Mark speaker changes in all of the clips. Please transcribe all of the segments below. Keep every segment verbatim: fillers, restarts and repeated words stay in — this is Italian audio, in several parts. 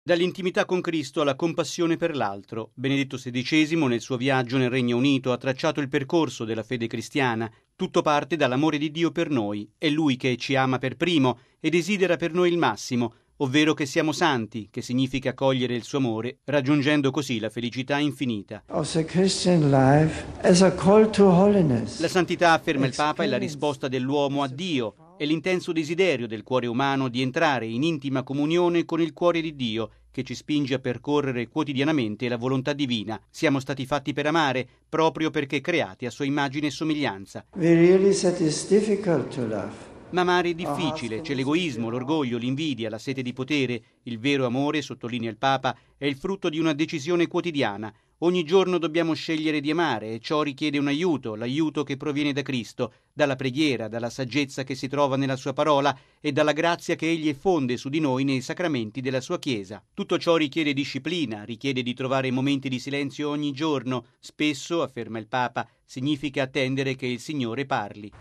Speaker 1: Dall'intimità con Cristo alla compassione per l'altro. Benedetto sedicesimo, nel suo viaggio nel Regno Unito, ha tracciato il percorso della fede cristiana. Tutto parte dall'amore di Dio per noi. È Lui che ci ama per primo e desidera per noi il massimo, ovvero che siamo santi, che significa cogliere il suo amore, raggiungendo così la felicità infinita.
Speaker 2: La
Speaker 1: santità, afferma il Papa, è la risposta dell'uomo a Dio, è l'intenso desiderio del cuore umano di entrare in intima comunione con il cuore di Dio, che ci spinge a percorrere quotidianamente la volontà divina. Siamo stati fatti per amare, proprio perché creati a sua immagine e somiglianza.
Speaker 2: We really said it's difficult to love.
Speaker 1: Ma amare è difficile, c'è l'egoismo, l'orgoglio, l'invidia, la sete di potere. Il vero amore, sottolinea il Papa, è il frutto di una decisione quotidiana. Ogni giorno dobbiamo scegliere di amare e ciò richiede un aiuto, l'aiuto che proviene da Cristo, dalla preghiera, dalla saggezza che si trova nella sua parola e dalla grazia che Egli effonde su di noi nei sacramenti della sua Chiesa. Tutto ciò richiede disciplina, richiede di trovare momenti di silenzio ogni giorno. Spesso, afferma il Papa, significa attendere che il Signore parli.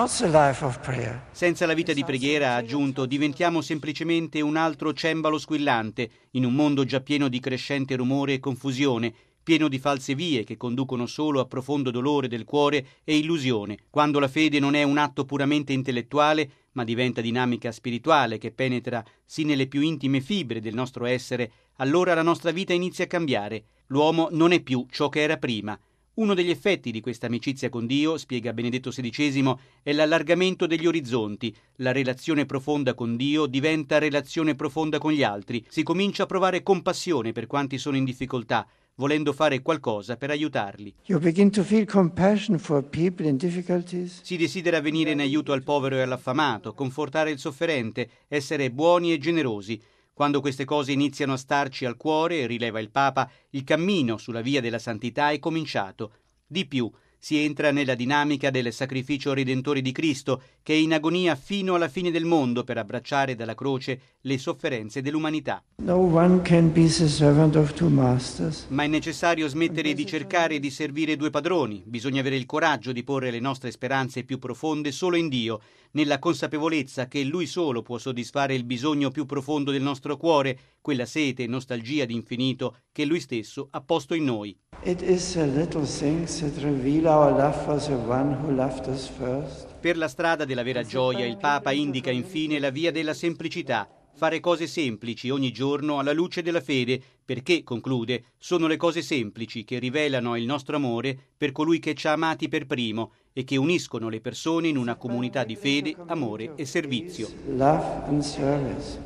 Speaker 1: Senza la vita di preghiera, ha aggiunto, diventiamo semplicemente un altro cembalo squillante in un mondo già pieno di crescente rumore e confusione, pieno di false vie che conducono solo a profondo dolore del cuore e illusione. Quando la fede non è un atto puramente intellettuale, ma diventa dinamica spirituale che penetra sì nelle più intime fibre del nostro essere, allora la nostra vita inizia a cambiare. L'uomo non è più ciò che era prima. Uno degli effetti di questa amicizia con Dio, spiega Benedetto sedicesimo, è l'allargamento degli orizzonti. La relazione profonda con Dio diventa relazione profonda con gli altri. Si comincia a provare compassione per quanti sono in difficoltà, volendo fare qualcosa per aiutarli.
Speaker 2: You begin to feel compassion for people in difficulties.
Speaker 1: Si desidera venire in aiuto al povero e all'affamato, confortare il sofferente, essere buoni e generosi. Quando queste cose iniziano a starci al cuore, rileva il Papa, il cammino sulla via della santità è cominciato. Di più, si entra nella dinamica del sacrificio redentore di Cristo, che è in agonia fino alla fine del mondo per abbracciare dalla croce le sofferenze dell'umanità.
Speaker 2: No one can be the servant of two masters.
Speaker 1: Ma è necessario smettere di cercare di servire due padroni. Bisogna avere il coraggio di porre le nostre speranze più profonde solo in Dio, nella consapevolezza che Lui solo può soddisfare il bisogno più profondo del nostro cuore, quella sete e nostalgia di infinito che Lui stesso ha posto in noi.
Speaker 2: It is the little things that reveal our love for the one who loved us first.
Speaker 1: Per la strada della vera gioia il Papa indica infine la via della semplicità, fare cose semplici ogni giorno alla luce della fede, perché, conclude, sono le cose semplici che rivelano il nostro amore per colui che ci ha amati per primo e che uniscono le persone in una comunità di fede, amore e servizio.
Speaker 2: Love and service.